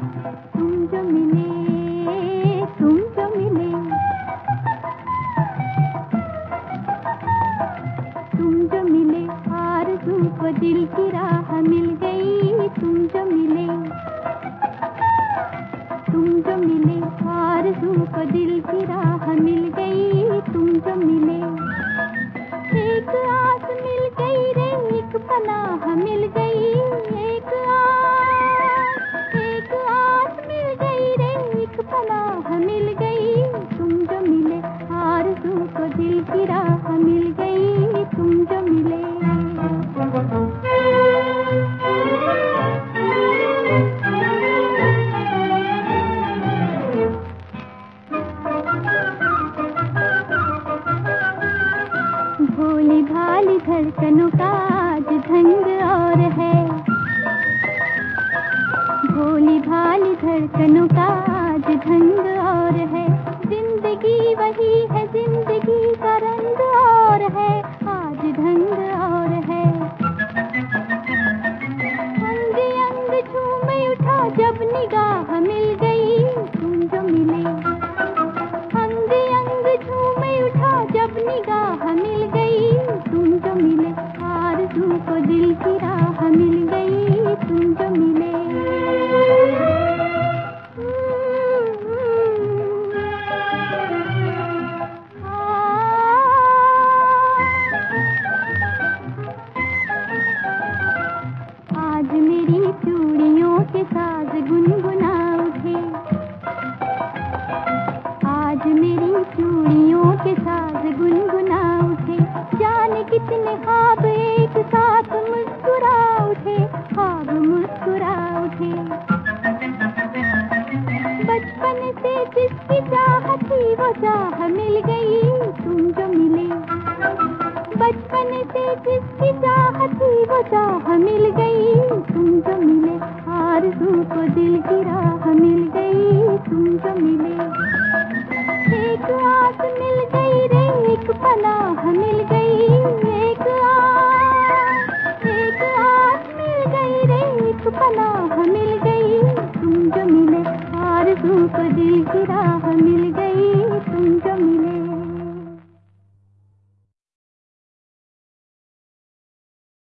तुम जो मिले, तुम जो मिले, तुम जो मिले, आरज़ू को दिल की राह मिल गई। तुम जो मिले, तुम जो मिले, आरज़ू को दिल की राह मिल गई। तुम जो मिले, एक आस मिल गई रे, एक पनाह मिल गई। एक आस मिल गई रे, एक पनाह मिल गई। तुम जो मिले, आरज़ू को दिल की राह मिल गई। तुम जो मिले, भोली भाली धड़कनों का आज ढंग और है, भोली भाली धड़कनों का आज ढंग और है। जिंदगी वही है, जिंदगी का रंग और है, आज ढंग और है। अंग अंग झूम उठा जब निगाह मिल गई। तुम जो मिले, अंग अंग झूम उठा जब निगाह मिल गई। तुम जो मिले, आरज़ू को दिल की राह मिल गई। तुम जो मिले, आज मेरी चूड़ियों के साज गुनगुना उठे, आज मेरी चूड़ियों के साज गुनगुना उठे। जाने कितने ख्वाब एक साथ मुस्कुरा उठे, ख्वाब मुस्कुरा उठे। बचपन से जिसकी चाहत थी वो चाह मिल गई। तुम जो मिले, बचपन से जिसकी चाहत थी वो चाह मिल गई। तुम जो मिले, आरज़ू को दिल की राह मिल गई। तुम जो मिले, एक आस मिल गई रे, एक पनाह मिल गई। एक आस मिल गई रे, एक पनाह